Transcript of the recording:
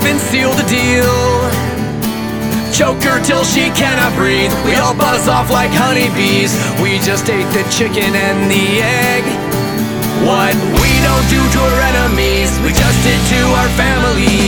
and seal the deal. Choke her till she cannot breathe. We all buzz off like honeybees. We just ate the chicken and the egg. What we don't do to our enemies, we just did to our families.